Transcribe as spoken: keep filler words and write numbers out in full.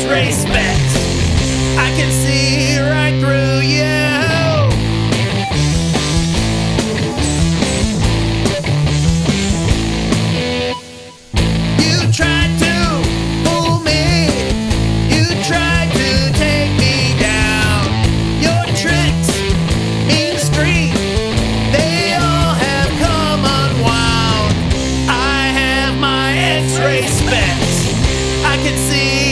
X-ray specs. I can see right through you. You tried to fool me. You tried to take me down. Your tricks in the street, they all have come unwound. I have my X-ray specs. I can see